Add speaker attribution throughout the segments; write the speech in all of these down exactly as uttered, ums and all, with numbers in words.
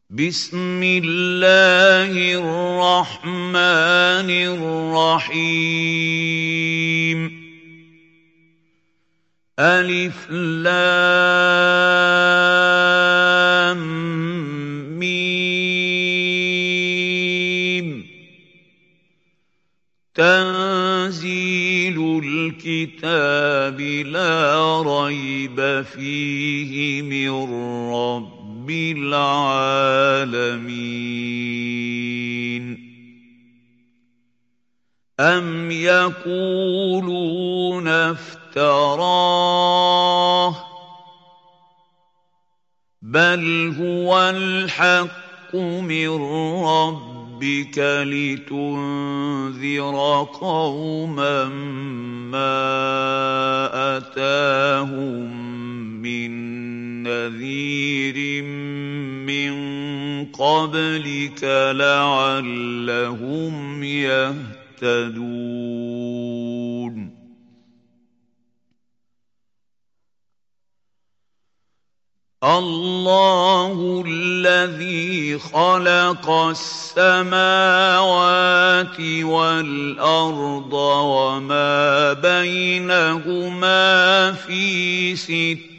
Speaker 1: بسم الله الرحمن الرحيم ألف لام ميم تنزيل الكتاب لا ريب فيه من رب العالمين أم يقولون افتراه بل هو الحق من ربك لتنذر قوما ما أتاهم من نذير من قبلك لعلهم يهتدون الله الذي خلق السماوات والأرض وما بينهما في ستة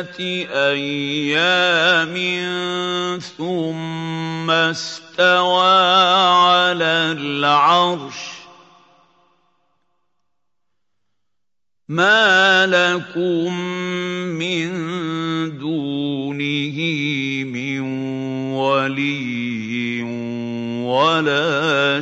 Speaker 1: أيام ثم استوى على العرش ما لكم من دونه من ولي ولا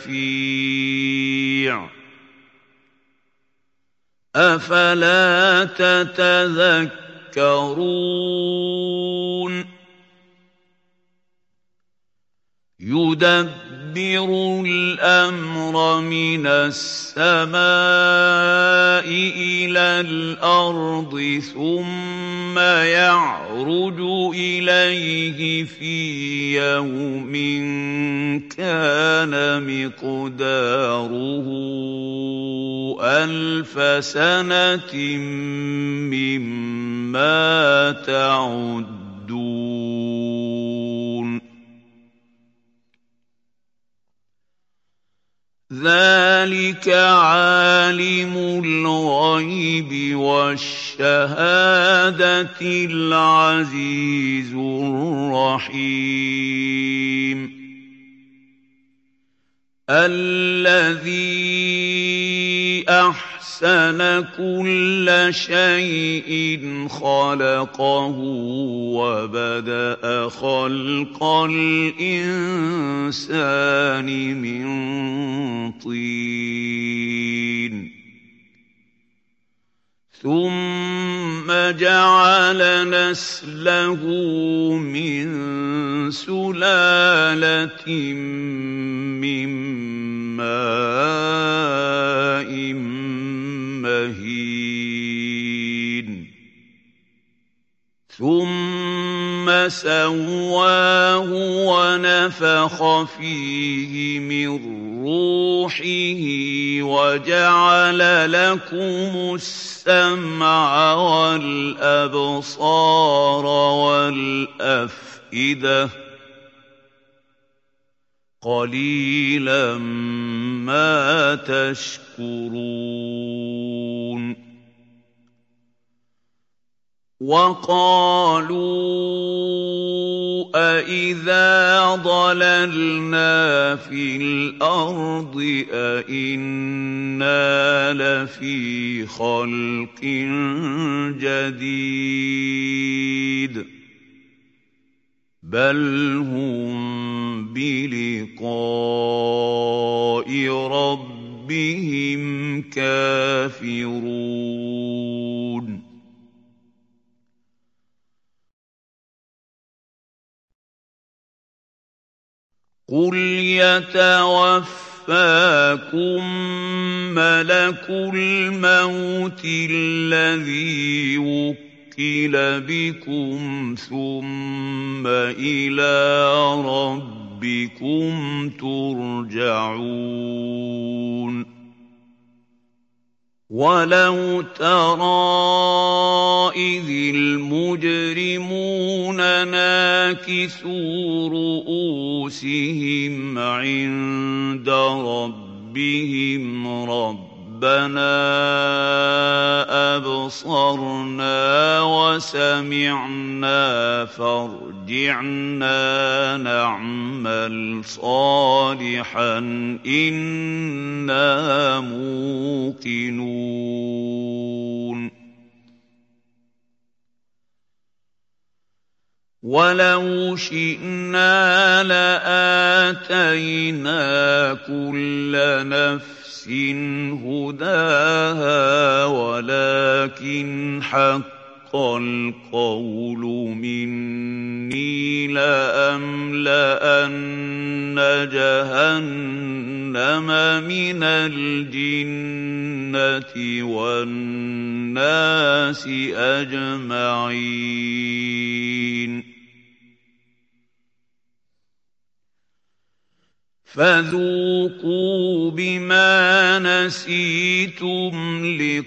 Speaker 1: شفيع أفلا تتذكرون يدبر الأمر من السماء إلى الأرض ثم يعرج إليه في يوم كان مقداره ألف سنة مما تعدون ذلك عالم الغيب والشهادة العزيز الرحيم الذي أحسن كل شيء خلقه وبدأ خلق الإنسان من طين ثم جعل نسله من سلالة من ماء مهين ثم سواه ونفخ فيه من روحه وجعل لكم السمع والأبصار والأفئدة قليلا ما تشكرون وقالوا أإذا ضللنا في الأرض أإنا لفي خلق جديد بل هم بلقاء ربهم كافرون قل يتوفاكم ملك الموت الذي وكل بكم ثم إلى ربكم ترجعون وَلَوْ تَرَىٰ إِذِ الْمُجْرِمُونَ نَاكِسُو رُءُوسِهِمْ عِندَ رَبِّهِمْ رَبَّنَا أَبْصَرْنَا وَسَمِعْنَا فَارْجِعْنَا نَعْمَلْ صَالِحًا إِنَّا مُوقِنُونَ وَلَوْ شِئْنَا لَآتَيْنَا كُلَّ نَفْسٍ هُدَاهَا وَلَكِنْ حَقَّ الْقَوْلُ مِنِّي لَأَمْلَأَنَّ جَهَنَّمَ مِنَ الْجِنَّةِ وَالنَّاسِ أَجْمَعِينَ فَذُوقُوا بِمَا نَسِيتُمْ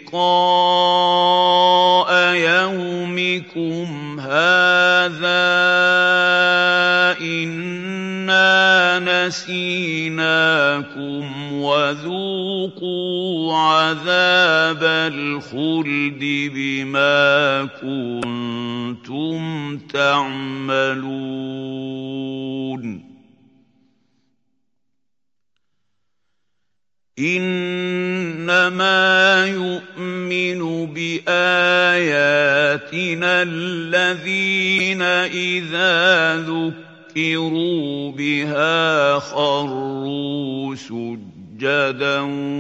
Speaker 1: لِقَاءَ يَوْمِكُمْ هَٰذَا إِنَّا نَسِينَاكُمْ وَذُوقُوا عَذَابَ الْخُلْدِ بِمَا كُنتُمْ تَعْمَلُونَ إِنَّمَا يُؤْمِنُ بِآيَاتِنَا الَّذِينَ إِذَا ذُكِّرُوا بِهَا خَرُّوا سُجَّدًا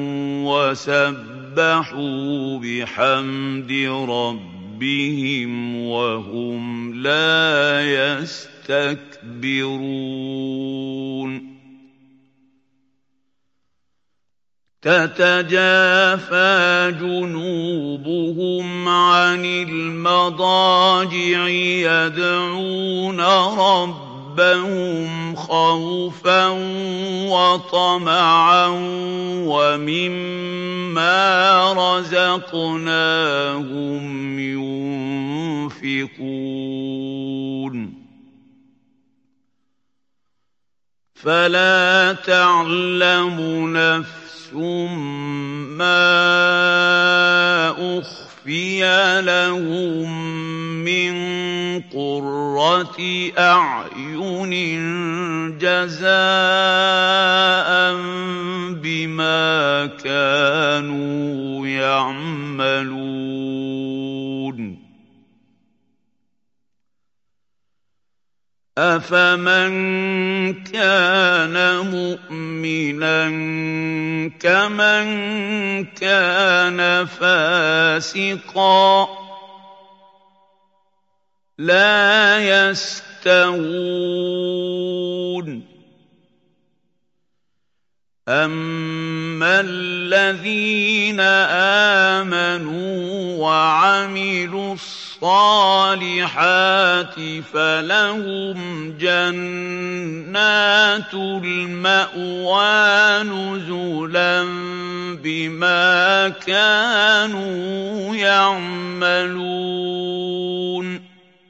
Speaker 1: وَسَبَّحُوا بِحَمْدِ رَبِّهِمْ وَهُمْ لَا يَسْتَكْبِرُونَ تَتَجَافَىٰ جُنُوبُهُمْ عَنِ الْمَضَاجِعِ يَدْعُونَ رَبَّهُمْ خَوْفًا وَطَمَعًا وَمِمَّا رَزَقْنَاهُمْ يُنفِقُونَ فَلَا تَعْلَمُ نَفْسٌ مَّا أُخْفِيَ لَهُم مِّن قُرَّةِ أَعْيُنٍ جَزَاءً بِمَا كَانُوا يَعْمَلُونَ أَفَمَن كَانَ مُؤْمِنًا كَمَن كَانَ فَاسِقًا ۚ لَّا يَسْتَوُونَ أَمَّا الَّذِينَ آمَنُوا وَعَمِلُوا الصَّالِحَاتِ فَلَهُمْ جَنَّاتُ الْمَأْوَىٰ نُزُلًا بِمَا كَانُوا يَعْمَلُونَ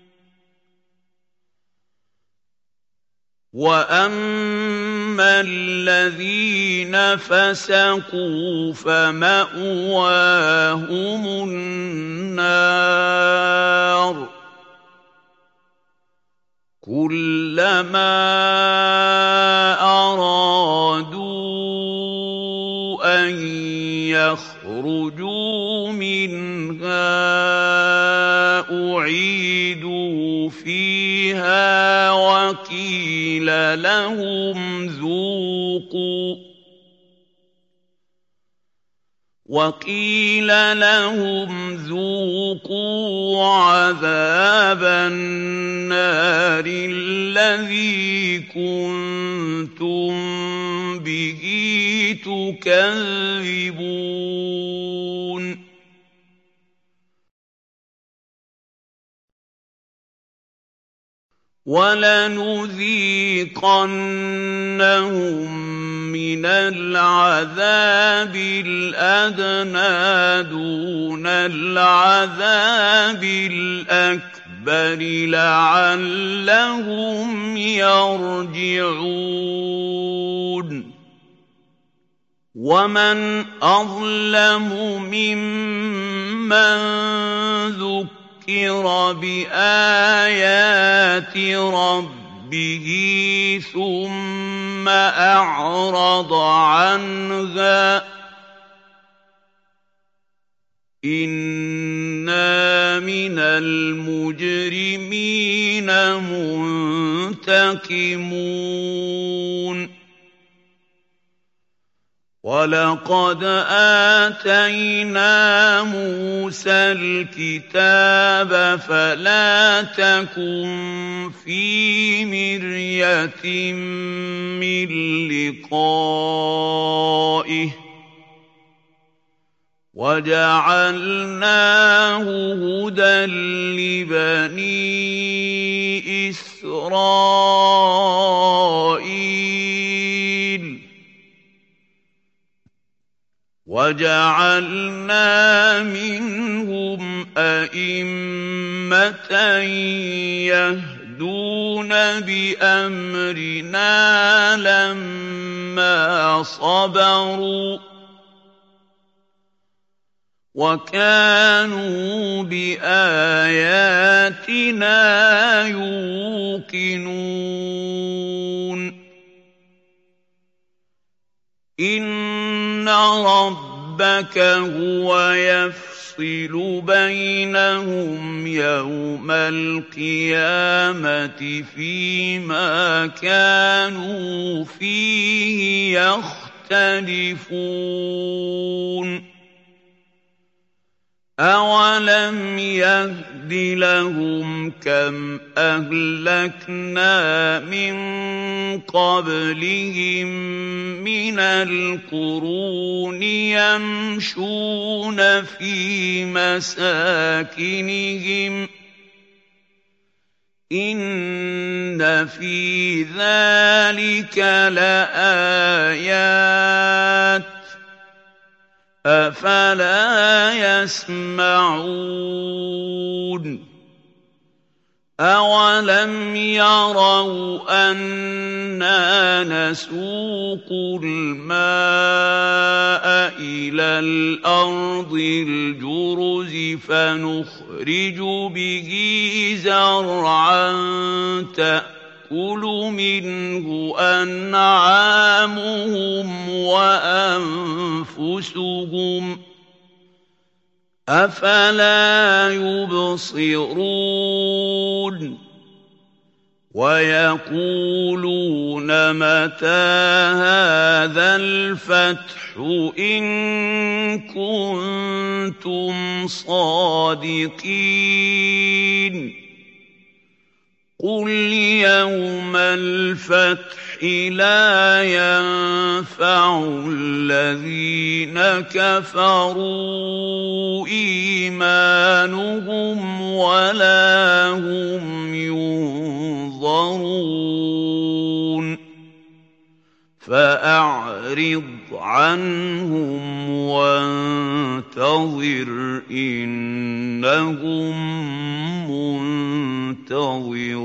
Speaker 1: وَأَمَّا الَّذِينَ فَسَقُوا فَمَأْوَاهُمُ النَّارُ كُلَّمَا أَرَادُوا أَن يَخْرُجُوا مِنْهَا أُعِيدُوا فِيهَا وَقِيلَ لَهُمْ ذُوقُوا وَقِيلَ لَهُمْ ذُوقُوا عَذَابَ النَّارِ الَّذِي كُنتُم بِهِ تُكَذِّبُونَ وَلَنُذِيقَنَّهُم مِّنَ الْعَذَابِ الْأَدْنَىٰ دُونَ الْعَذَابِ الْأَكْبَرِ لَعَلَّهُمْ يَرْجِعُونَ وَمَنْ أَظْلَمُ مِمَّن ذُكِّرَ بِآيَاتِ رَبِّهِ ثُمَّ أَعْرَضَ عَنْهَا ۚ إِنَّا مِنَ الْمُجْرِمِينَ مُنتَقِمُونَ وَلَقَدْ آتَيْنَا مُوسَى الْكِتَابَ فَلَا تَكُن فِي مِرْيَةٍ مِّن لِّقَائِهِ وَجَعَلْنَاهُ هُدًى لِّبَنِي إِسْرَائِيلَ وَجَعَلْنَا مِنْهُمْ أَئِمَّةً يَهْدُونَ بِأَمْرِنَا لَمَّا صَبَرُوا وَكَانُوا بِآيَاتِنَا يُوقِنُونَ إِنَّ رَبَّكَ هُوَ يَفْصِلُ بَيْنَهُمْ يَوْمَ الْقِيَامَةِ فِيمَا كَانُوا فِيهِ يَخْتَلِفُونَ أَوَلَمْ يَهْدِ لَهُمْ كَمْ أَهْلَكْنَا مِن قَبْلِهِم مِّنَ الْقُرُونِ يَمْشُونَ فِي مَسَاكِنِهِمْ ۗ إِنَّ فِي ذَٰلِكَ لَآيَاتٍ ۖ أَفَلَا يَسْمَعُونَ أَوَلَمْ يَرَوْا أَنَّا نَسُوقُ الْمَاءَ إِلَى الْأَرْضِ الْجُرُزِ فَنُخْرِجُ بِهِ زَرْعًا تَأْكُلُ مِنْهُ أَنْعَامُهُمْ وَأَنفُسُهُمْ ۖ أَفَلَا يُبْصِرُونَ وَيَقُولُونَ مَتَىٰ هَٰذَا الْفَتْحُ إِن كُنتُمْ صَادِقِينَ قُلْ يَوْمَ الْفَتْحِ لَا يَنفَعُ الَّذِينَ كَفَرُوا إِيمَانُهُمْ وَلَا هُمْ يُنظَرُونَ فَأَعْرِضْ عَنْهُمْ وَانتَظِرْ إِنَّهُم مُّنتَظِرُونَ